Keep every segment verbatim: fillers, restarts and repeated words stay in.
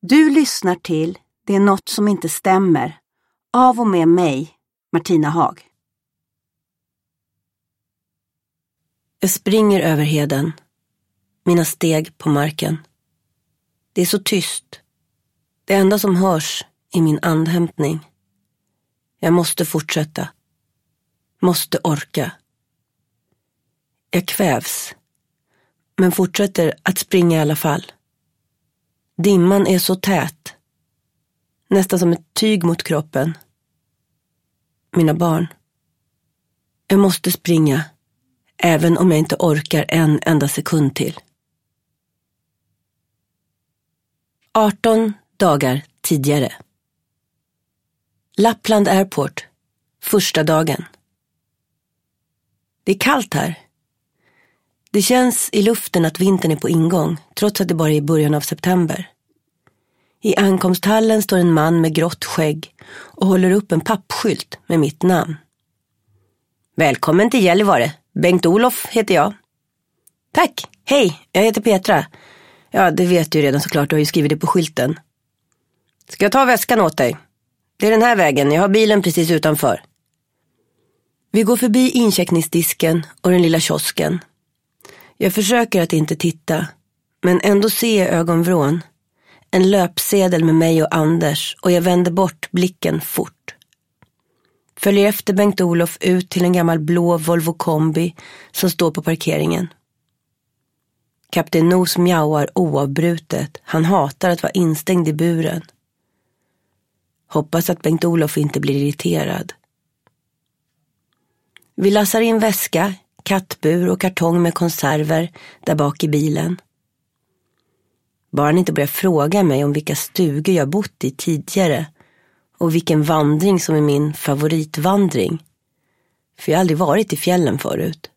Du lyssnar till Det är något som inte stämmer. Av och med mig, Martina Haag. Jag springer över heden. Mina steg på marken. Det är så tyst. Det enda som hörs är min andhämtning. Jag måste fortsätta. Måste orka. Jag kvävs. Men fortsätter att springa i alla fall. Dimman är så tät. Nästan som ett tyg mot kroppen. Mina barn. Jag måste springa. Även om jag inte orkar en enda sekund till. arton dagar tidigare. Lappland Airport. Första dagen. Det är kallt här. Det känns i luften att vintern är på ingång, trots att det bara är i början av september. I ankomsthallen står en man med grått skägg och håller upp en pappskylt med mitt namn. Välkommen till Gällivare. Bengt-Olof heter jag. Tack, hej, jag heter Petra. Ja, det vet du redan såklart, du har ju skrivit det på skylten. Ska jag ta väskan åt dig? Det är den här vägen, jag har bilen precis utanför. Vi går förbi incheckningsdisken och den lilla kiosken. Jag försöker att inte titta, men ändå ser jag ögonvrån. En löpsedel med mig och Anders och jag vänder bort blicken fort. Följer efter Bengt-Olof ut till en gammal blå Volvo kombi som står på parkeringen. Kapten Nos mjauar oavbrutet. Han hatar att vara instängd i buren. Hoppas att Bengt-Olof inte blir irriterad. Vi lassar in väska, kattbur och kartong med konserver där bak i bilen. Bara han inte börjar fråga mig om vilka stugor jag bott i tidigare och vilken vandring som är min favoritvandring. För jag har aldrig varit i fjällen förut.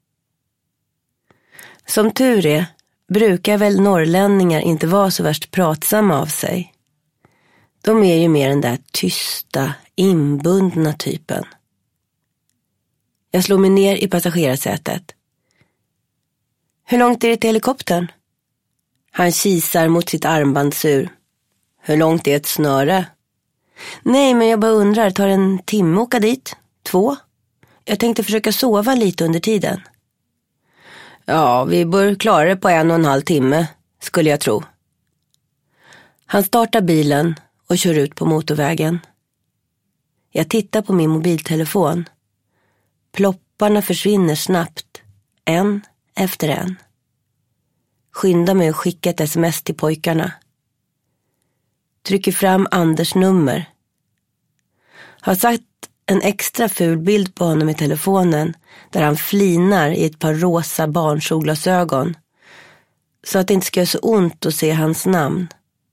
Som tur är brukar väl norrlänningar inte vara så värst pratsamma av sig. De är ju mer den där tysta, inbundna typen. Jag slår mig ner i passagerarsätet. Hur långt är det till helikoptern? Han kisar mot sitt armbandsur. Hur långt är ett snöre? Nej, men jag bara undrar, tar en timme att åka dit? Två? Jag tänkte försöka sova lite under tiden. Ja, vi bör klara det på en och en halv timme, skulle jag tro. Han startar bilen och kör ut på motorvägen. Jag tittar på min mobiltelefon. Plopparna försvinner snabbt, en efter en. Skyndar mig att skicka ett sms till pojkarna. Trycker fram Anders nummer. Har satt en extra ful bild på honom i telefonen där han flinar i ett par rosa barnsolglasögon så att det inte ska göra så ont att se hans namn.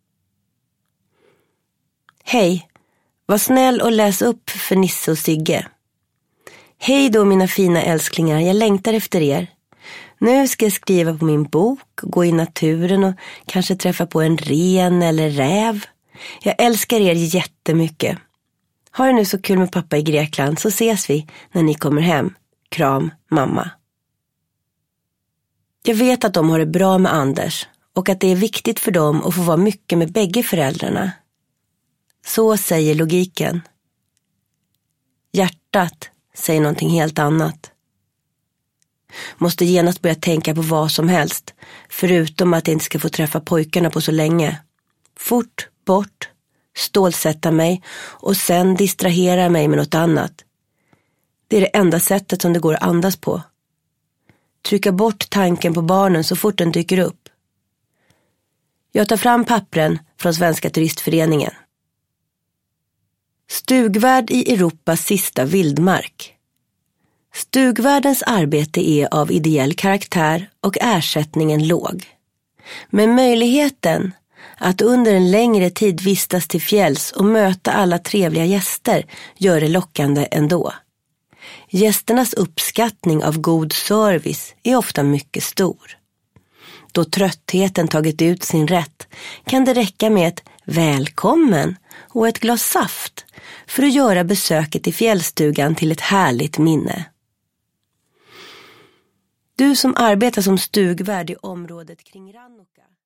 Hej, var snäll och läs upp för Nisse och Sigge. Hej då mina fina älsklingar, jag längtar efter er. Nu ska jag skriva på min bok, gå i naturen och kanske träffa på en ren eller räv. Jag älskar er jättemycket. Ha det nu så kul med pappa i Grekland så ses vi när ni kommer hem. Kram, mamma. Jag vet att de har det bra med Anders och att det är viktigt för dem att få vara mycket med bägge föräldrarna. Så säger logiken. Hjärtat säger någonting helt annat. Måste genast börja tänka på vad som helst, förutom att jag inte ska få träffa pojkarna på så länge. Fort bort, stålsätta mig och sen distrahera mig med något annat. Det är det enda sättet som det går att andas på. Trycka bort tanken på barnen så fort den dyker upp. Jag tar fram pappren från Svenska turistföreningen. Stugvärd i Europas sista vildmark. Stugvärdens arbete är av ideell karaktär och ersättningen låg. Men möjligheten att under en längre tid vistas till fjälls och möta alla trevliga gäster gör det lockande ändå. Gästernas uppskattning av god service är ofta mycket stor. Då tröttheten tagit ut sin rätt kan det räcka med ett välkommen och ett glas saft för att göra besöket i fjällstugan till ett härligt minne. Du som arbetar som stugvärd i området kring Rannoka